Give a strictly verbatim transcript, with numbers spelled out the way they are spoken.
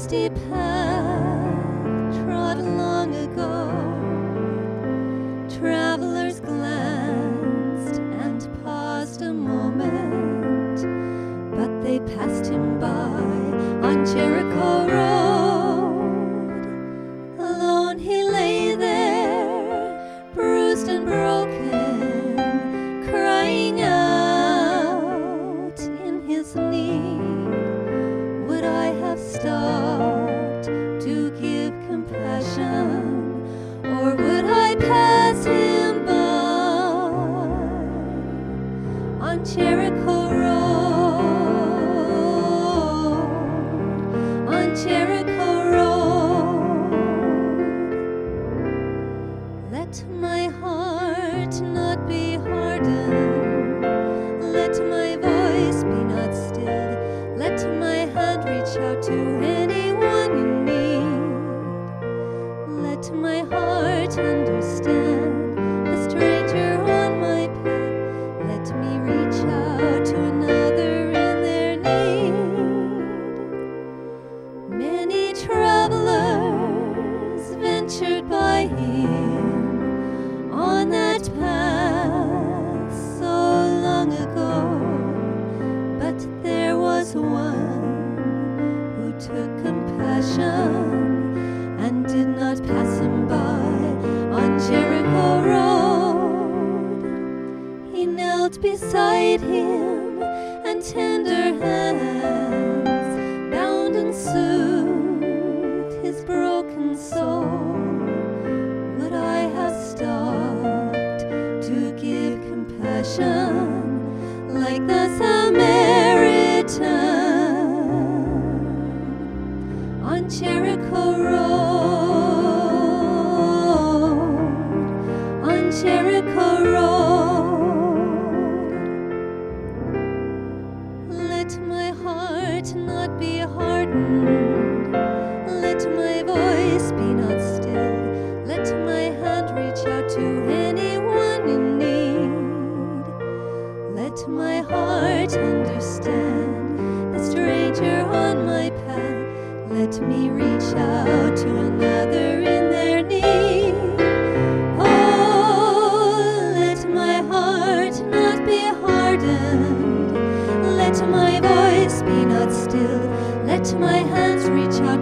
dusty path trod long ago. Travelers glanced and paused a moment, but they passed him by on Jericho Road. Alone he lay there, bruised and broken, crying out in his need. Would I have stopped to give compassion, or would I pass him by on Jericho Road, on Jericho Road? Let my heart not be hardened, let my voice be not stilled, let my hand reach out to anyone in need. Let my heart understand the stranger on my path. Let me reach out to another in their need. Many travelers ventured by him on that path so long ago, but there was one who took compassion and did not pass him by on Jericho Road. He knelt beside him, and tender hands bound and soothed his broken soul. Would I have stopped to give compassion like the Samaritan on Jericho Road, on Jericho Road? Let my heart not be hardened, let my voice be not stilled, let my hand reach out to anyone in need. Let my heart understand the stranger on my path. Let me reach out to another in their need. Oh, let my heart not be hardened, let my voice be not still, let my hands reach out